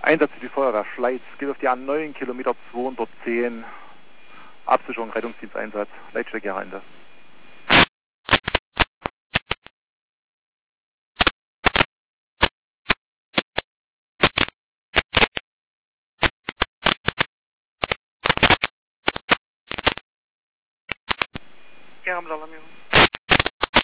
Einsatz für die Feuerwehr Schleiz. Geht auf die A9, Kilometer 210. Absicherung, Rettungsdiensteinsatz. Leitstärke Ende. Ja, haben Sie Alarmierung.